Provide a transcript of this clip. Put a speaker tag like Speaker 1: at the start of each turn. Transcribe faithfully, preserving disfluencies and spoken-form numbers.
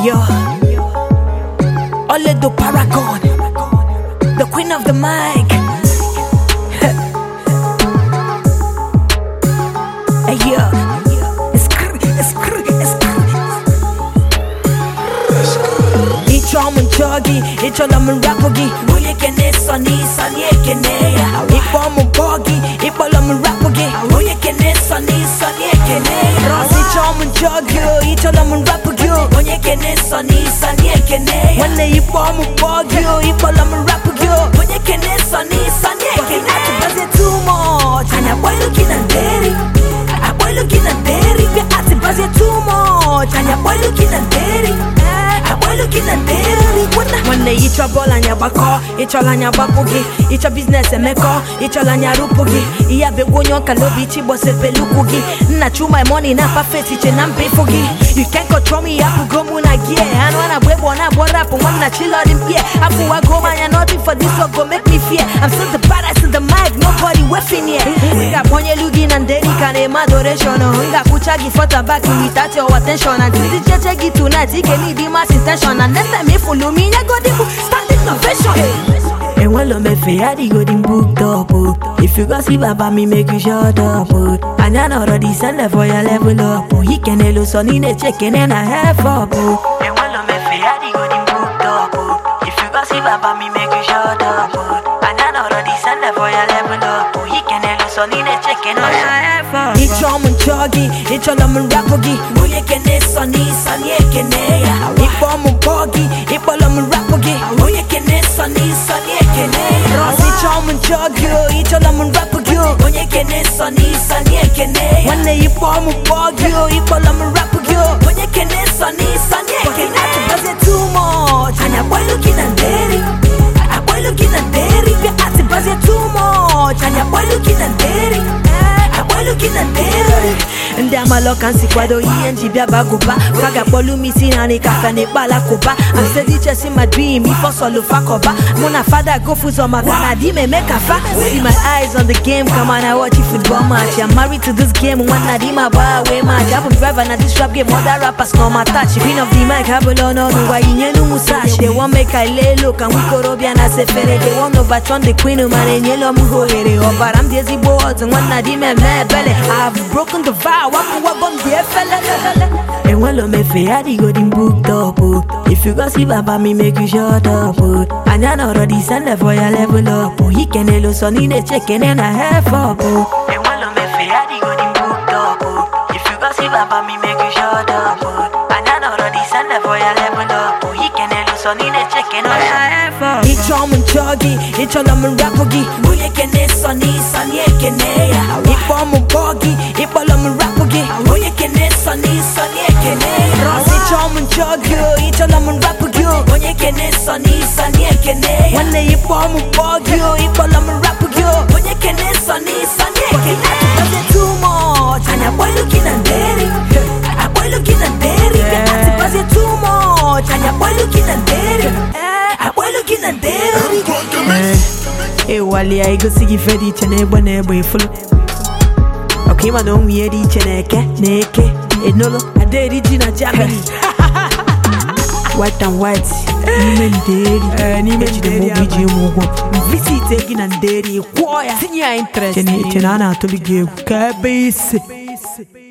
Speaker 1: yo, Oledo Paragon, the queen of the mic. Hey yo, it's cr, it's cr, it's cr. Each arm and chuggy, each all I'm a rapogi. Will you get this on this on ye can if I'm a boggy, if all I'm a rapogi. Will you get this on this on ye can each arm and chuggy, each all I'm a rapogi. Will you get this on this on ye can when they if I'm a boggy, if all I'm a rapogi. Will you get this on this on ye can because it's too much. And I'm looking at daddy. I'm looking at daddy. Because it's too much. And I'm looking at daddy. I'm looking at daddy. When they eat your ball and your back, each all on your bapogi, each a business and make each all on your rupogi. Iya be go nyon kalobi chibo se pelukugi. Na chew my money na pa face it and pay fogi. You can't control me, I go muna gear. And when I web on a what up and when I chill out in here. I go I go man, nothing for this one go make me fear. I'm still the badass in the mic, nobody weffing here. We got ponye lugin and deri can adoration. We got kuchagi for back without your attention. And this is just check it tonight, he can need the mass intention. And next time if follow me, I go the stand innovation. And when I'm a fair, I go the book up. If you go see Baba, me make you shut up. And I know already send for your level up. He can hello son in a chicken and a half up. And when I'm a fair, I go the book up. If you go see Baba, me make you shut up. And I know already send for your level up. He can hello son in a chicken and a half up. Each arm and chuggy, each all I'm a rapogi. Who you can this on this on ye can if I'm a boggy, if all I'm a rapogi. Who you can this on this on ye can each arm and chuggy, each all I'm a rapogi. Who you can this on this on ye can when they if I'm a boggy, if all I'm a rapogi. Who you can this on this on ye can because it's too much. And I'm looking at daddy. I'm looking at daddy. Because it's too much. And I'm looking at daddy. I'm looking at daddy. And I'm a lock and see quado and Jibia Bagoba. Faga Bolu missing and a café balakoba. I'm steady chasing my dream, me for solo fakoba. Mona father go for some Canadi me make a fa. See my eyes on the game, come on, I watch you football match. I'm married to this game, one Nadima bar away match. I'm driver na this rap game, other rappers come my touch. Queen of the mic, Habolo no no why you no musash. They want make I lay look and we go Robian as a fere. They want overturn the queen of man and yellow muho here. But I'm dizzy boards and one Nadima me belly. I've broken the vow. And when I'm a fair, I go the book up. If you go see Baba, me make you shut up. And I already send for your level up. He can hello son in a chicken and a half up. And when I'm a fair, I go the book up. If you go see Baba, me make you shut up. And I already send for your level up. He can hello son in a chicken and a half up. Each arm and chuggy, each all I'm a rapogi. Who you can this on this on ye can if I'm a boggy, if all I'm a rapogi. Who you can this on this on ye can each arm and chuggy, each all I'm a rapogi. Who you can this on this on ye can when they if I'm a boggy, if all I'm a rapogi. Who you can this on this on ye can because it's too much. And I'm looking at daddy. I'm looking at daddy. Because it's too much. And I'm looking at daddy. I'm looking at daddy. Hey, Wally, I go see you for each and every neighbor full. Okay, man, don't we each and every naked? Hey, no, I did it in a Germany. White and white, even dairy, and even the visit taking and dairy, choir, senior interest. Tenana to the game, cabase.